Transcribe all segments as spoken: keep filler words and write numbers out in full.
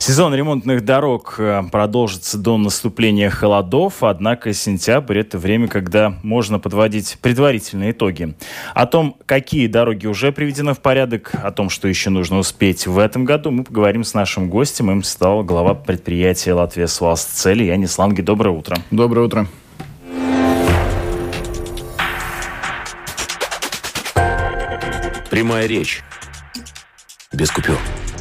Сезон ремонтных дорог продолжится до наступления холодов, однако сентябрь – это время, когда можно подводить предварительные итоги. О том, какие дороги уже приведены в порядок, о том, что еще нужно успеть в этом году, мы поговорим с нашим гостем. Им стал глава предприятия «Латвия Свалстцели» Янис Ланги. Доброе утро. Доброе утро. Прямая речь. Без купюр.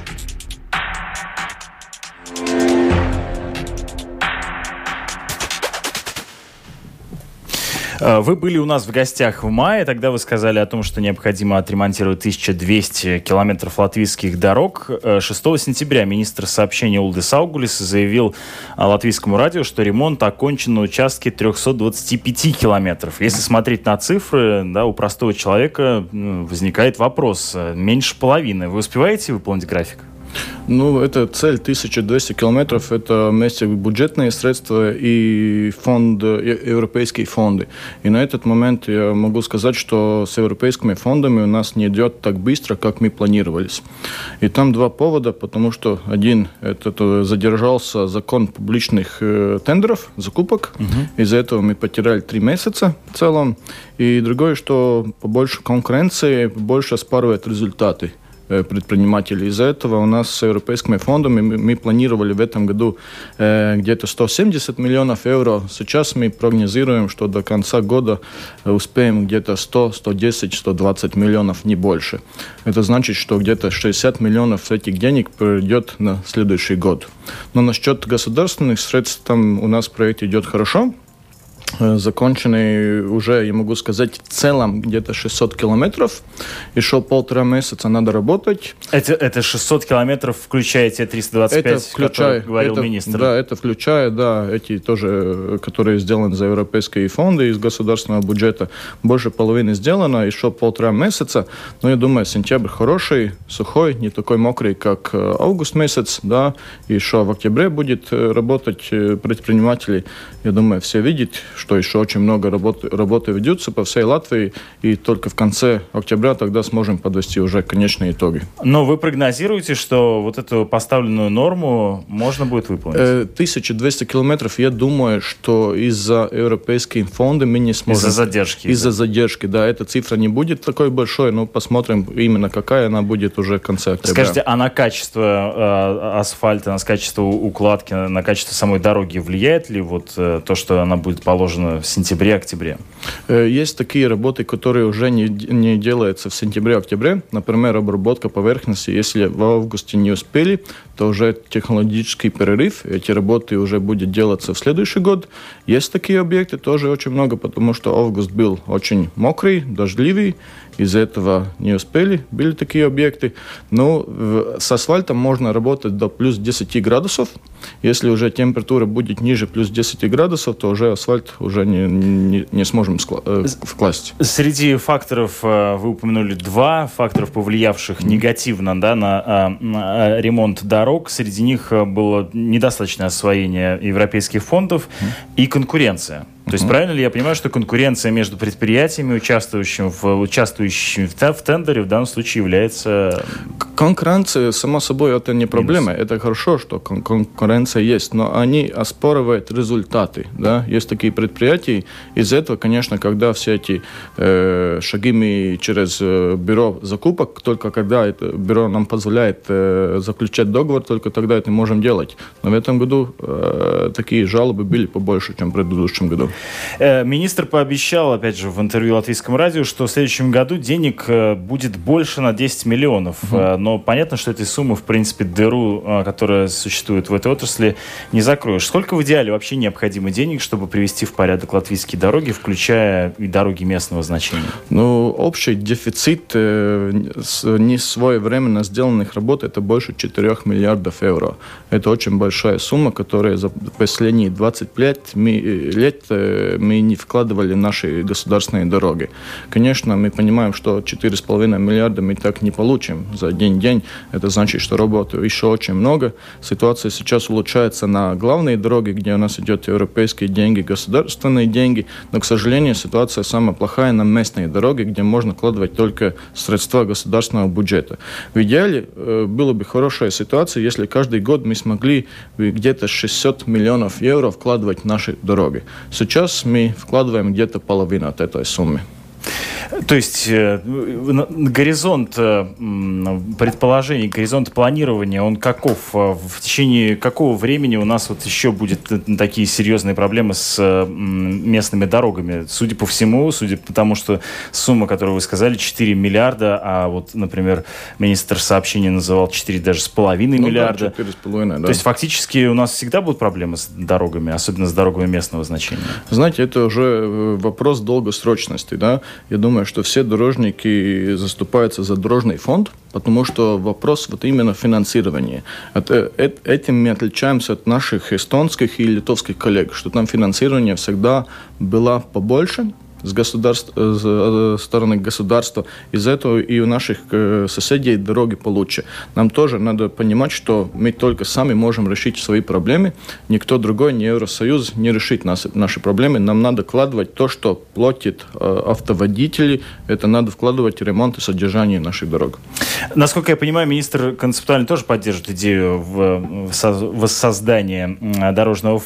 Вы были у нас в гостях в мае, тогда вы сказали о том, что необходимо отремонтировать тысяча двести километров латвийских дорог. шестого сентября министр сообщения Улдис Аугулис заявил латвийскому радио, что ремонт окончен на участке триста двадцать пять километров. Если смотреть на цифры, да, у простого человека возникает вопрос: меньше половины. Вы успеваете выполнить график? Ну, это цель тысяча двести километров, это вместе бюджетные средства и фонд, и европейские фонды. И на этот момент я могу сказать, что с европейскими фондами у нас не идет так быстро, как мы планировались. И там два повода, потому что один, это задержался закон публичных э, тендеров, закупок. Угу. Из-за этого мы потеряли три месяца в целом. И другое, что побольше конкуренции, больше оспаривают результаты предпринимателей. Из-за этого у нас с европейскими фондами мы, мы планировали в этом году э, где-то сто семьдесят миллионов евро. Сейчас мы прогнозируем, что до конца года успеем где-то сто, сто десять, сто двадцать миллионов, не больше. Это значит, что где-то шестьдесят миллионов этих денег придет на следующий год. Но насчет государственных средств, там у нас проект идет хорошо. Закончены уже, я могу сказать, в целом где-то шестьсот километров. Еще полтора месяца надо работать. Это, это шестьсот километров, включая те триста двадцать пять, это включая, которые говорил это, министр? Да, это включая, да, эти тоже, которые сделаны за европейские фонды из государственного бюджета. Больше половины сделано, еще полтора месяца. Но я думаю, сентябрь хороший, сухой, не такой мокрый, как август месяц, да. Еще в октябре будет работать предприниматели. Я думаю, все видят, что еще очень много работы, работы ведется по всей Латвии, и только в конце октября тогда сможем подвести уже конечные итоги. Но вы прогнозируете, что вот эту поставленную норму можно будет выполнить? тысяча двести километров, я думаю, что из-за европейских фондов мы не сможем. Из-за задержки. Из-за да. задержки, да. Эта цифра не будет такой большой, но посмотрим именно, какая она будет уже в конце октября. Скажите, а на качество э, асфальта, на качество укладки, на качество самой дороги влияет ли вот э, то, что она будет положена в сентябре-октябре? Есть такие работы, которые уже не, не делаются в сентябре-октябре. Например, обработка поверхности. Если в августе не успели, то уже технологический перерыв. Эти работы уже будут делаться в следующий год. Есть такие объекты, тоже очень много, потому что август был очень мокрый, дождливый. Из-за этого не успели. Были такие объекты. Но с асфальтом можно работать до плюс десять градусов. Если уже температура будет ниже плюс десять градусов, то уже асфальт уже не, не, не сможем вкласть. Среди факторов вы упомянули два факторов, повлиявших mm. негативно, да, на, на ремонт дорог. Среди них было недостаточное освоение европейских фондов mm. и конкуренция. То есть, правильно ли я понимаю, что конкуренция между предприятиями, участвующими в, участвующими в тендере, в данном случае является... Конкуренция, само собой, это не проблема. Минус. Это хорошо, что кон- конкуренция есть, но они оспаривают результаты. Да? Есть такие предприятия. Из-за этого, конечно, когда все эти э, шаги мы через э, бюро закупок, только когда это бюро нам позволяет э, заключать договор, только тогда это можем делать. Но в этом году э, такие жалобы были побольше, чем в предыдущем году. Министр пообещал, опять же, в интервью Латвийскому радио, что в следующем году денег будет больше на десять миллионов. Mm-hmm. Но понятно, что этой суммы, в принципе, дыру, которая существует в этой отрасли, не закроешь. Сколько в идеале вообще необходимо денег, чтобы привести в порядок латвийские дороги, включая и дороги местного значения? Ну, общий дефицит э, не своевременно сделанных работ — это больше четырех миллиардов евро. Это очень большая сумма, которая за последние двадцать лет мы не вкладывали в наши государственные дороги. Конечно, мы понимаем, что четыре с половиной миллиарда мы так не получим за один день. Это значит, что работы еще очень много. Ситуация сейчас улучшается на главные дороги, где у нас идет европейские деньги, государственные деньги. Но, к сожалению, ситуация самая плохая на местные дороги, где можно вкладывать только средства государственного бюджета. В идеале э, было бы хорошая ситуация, если каждый год мы смогли где-то шестьсот миллионов евро вкладывать в наши дороги. Сейчас мы вкладываем где-то половину от этой суммы. То есть э, горизонт э, предположений, горизонт планирования, он каков? В течение какого времени у нас вот еще будут такие серьезные проблемы с э, местными дорогами? Судя по всему, судя по тому, что сумма, которую вы сказали, четыре миллиарда, а вот, например, министр сообщения называл четыре даже с половиной ну, миллиарда. Да, четыре с половиной, да. То есть фактически у нас всегда будут проблемы с дорогами, особенно с дорогами местного значения? Знаете, это уже вопрос долгосрочности, да. Я думаю, что все дорожники заступаются за дорожный фонд, потому что вопрос вот именно финансирования. Это, этим мы отличаемся от наших эстонских и литовских коллег, что там финансирование всегда было побольше с, государств, с стороны государства. Из-за этого и у наших соседей дороги получше. Нам тоже надо понимать, что мы только сами можем решить свои проблемы. Никто другой, ни Евросоюз, не решит нас, наши проблемы. Нам надо вкладывать то, что платят автоводители. Это надо вкладывать в ремонт и содержание наших дорог. Насколько я понимаю, министр концептуально тоже поддерживает идею воссоздания дорожного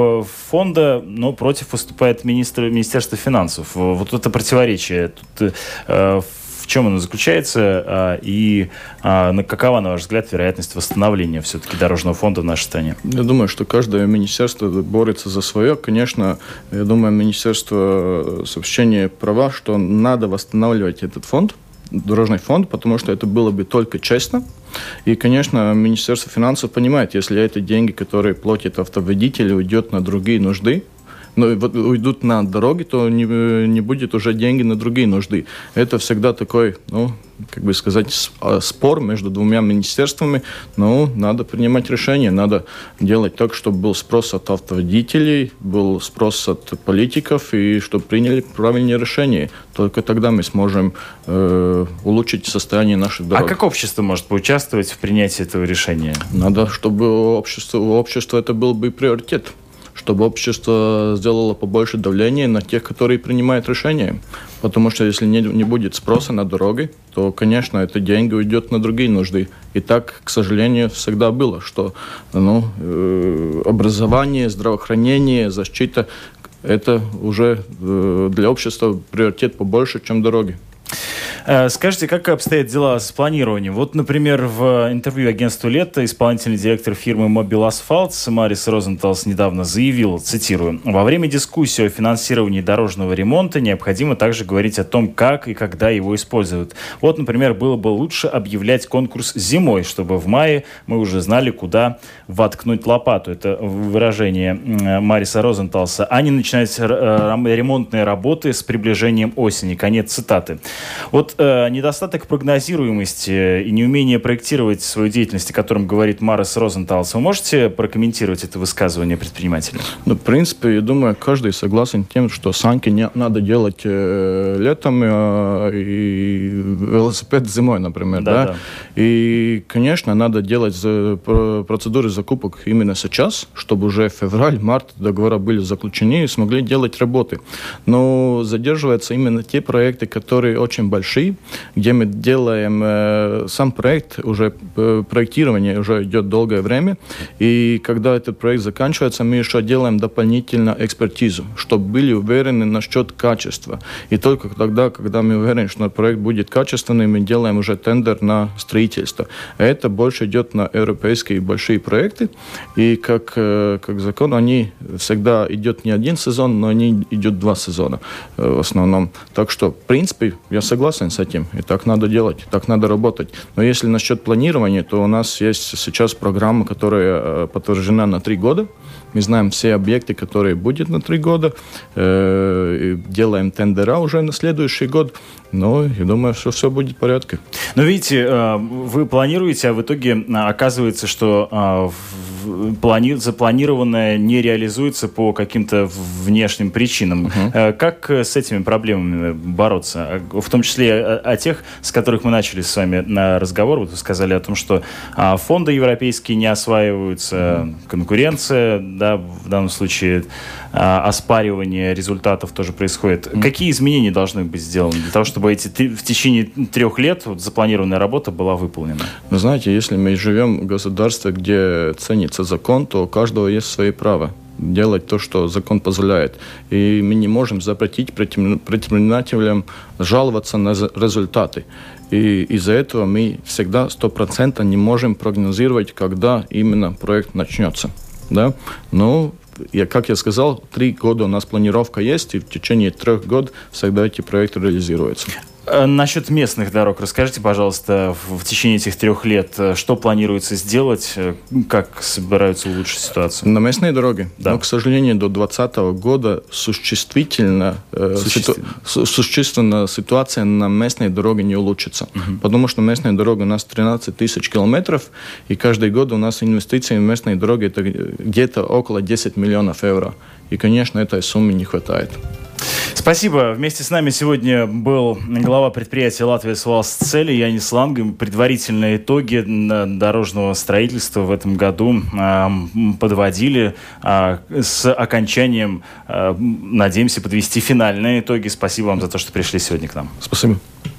фонда, но против выступает министр, Министерство финансов. Вот это противоречие. Тут, э, в чем оно заключается э, и э, какова, на ваш взгляд, вероятность восстановления все-таки дорожного фонда в нашей стране? Я думаю, что каждое министерство борется за свое. Конечно, я думаю, Министерство сообщения права, что надо восстанавливать этот фонд, дорожный фонд, потому что это было бы только честно. И, конечно, Министерство финансов понимает, если эти деньги, которые платят автоводители, уйдут на другие нужды, но вот уйдут на дороги, то не, не будет уже деньги на другие нужды. Это всегда такой, ну, как бы сказать, спор между двумя министерствами. Но надо принимать решение, надо делать так, чтобы был спрос от автоводителей, был спрос от политиков, и чтобы приняли правильные решения. Только тогда мы сможем э, улучшить состояние наших дорог. А как общество может поучаствовать в принятии этого решения? Надо, чтобы у общества, у общества это был бы приоритет. Чтобы общество сделало побольше давления на тех, которые принимают решения. Потому что если не, не будет спроса на дороги, то, конечно, это деньги уйдет на другие нужды. И так, к сожалению, всегда было, что ну, э, образование, здравоохранение, защита – это уже э, для общества приоритет побольше, чем дороги. Скажите, как обстоят дела с планированием? Вот, например, в интервью агентству «Лето» исполнительный директор фирмы «Мобил Асфальт» Марис Розенталс недавно заявил, цитирую, «Во время дискуссии о финансировании дорожного ремонта необходимо также говорить о том, как и когда его используют. Вот, например, было бы лучше объявлять конкурс зимой, чтобы в мае мы уже знали, куда воткнуть лопату». Это выражение Мариса Розенталса. А не начинать ремонтные работы с приближением осени. Конец цитаты. Вот э, недостаток прогнозируемости и неумение проектировать свою деятельность, о котором говорит Марис Розенталс, вы можете прокомментировать это высказывание предпринимателя? Ну, в принципе, я думаю, каждый согласен с тем, что санки не надо делать э, летом э, и велосипед зимой, например. Да, да? Да. И, конечно, надо делать за, процедуры закупок именно сейчас, чтобы уже февраль-март договора были заключены и смогли делать работы. Но задерживаются именно те проекты, которые очень большие, где мы делаем э, сам проект, уже э, проектирование уже идет долгое время, и когда этот проект заканчивается, мы еще делаем дополнительно экспертизу, чтобы были уверены насчет качества. И только тогда, когда мы уверены, что проект будет качественный, мы делаем уже тендер на строительство. Это больше идет на европейские большие проекты, и как, э, как закон, они всегда идет не один сезон, но они идут два сезона э, в основном. Так что, в принципе, я согласен с этим. И так надо делать, так надо работать. Но если насчет планирования, то у нас есть сейчас программа, которая подтверждена на три года. Мы знаем все объекты, которые будут на три года. Э, делаем тендера уже на следующий год. Но я думаю, что все будет в порядке. Но видите, вы планируете, а в итоге оказывается, что плани... запланированное не реализуется по каким-то внешним причинам. Uh-huh. Как с этими проблемами бороться? В том числе о, о тех, с которых мы начали с вами на разговор. Вот вы сказали о том, что а, фонды европейские не осваиваются, uh-huh. конкуренция, да, в данном случае а, оспаривание результатов тоже происходит. Uh-huh. Какие изменения должны быть сделаны для того, чтобы эти в течение трех лет вот, запланированная работа была выполнена? Вы знаете, если мы живем в государстве, где ценится закон, то у каждого есть свои права делать то, что закон позволяет. И мы не можем запретить предпринимателям жаловаться на результаты. И из-за этого мы всегда сто процентов не можем прогнозировать, когда именно проект начнется. Да? Но, я, как я сказал, три года у нас планировка есть, и в течение трех год всегда эти проекты реализуются. Насчет местных дорог расскажите, пожалуйста, в, в течение этих трех лет, что планируется сделать, как собираются улучшить ситуацию? На местные дороги? Да. Но, к сожалению, до двадцатого года существительно, существенно. Ситу, существенно ситуация на местной дороге не улучшится. Угу. Потому что местная дорога у нас тринадцать тысяч километров, и каждый год у нас инвестиции в местные дороги это где-то около десять миллионов евро. И, конечно, этой суммы не хватает. Спасибо. Вместе с нами сегодня был глава предприятия «Латвия Свалсцели» Янис Ланга. Предварительные итоги дорожного строительства в этом году э, подводили. Э, с окончанием, э, надеемся, подвести финальные итоги. Спасибо вам за то, что пришли сегодня к нам. Спасибо.